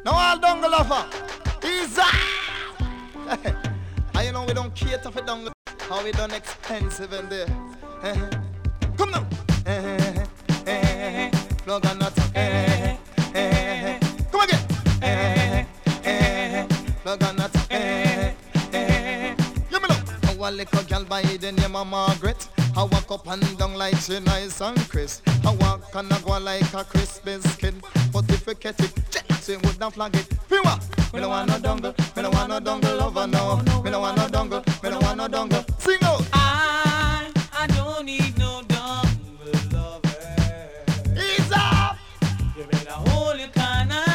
Now all dongle lover. Easy. And you know we don't cater for dongle. How we done expensive in there. Come now. Plug and not. Come again. Plug and not. You me know. Our little girl by the name of Margaret. I walk up and down like she nice and crisp. I walk and I go like a crisp biscuit. But if you catch it, she would not flag it. Pima, me no want no dongle, me no want no dongle lover no. Me no want no dongle, me no want no dongle. Sing out. I don't need no dongle lover. Ease up. You better hold your corner.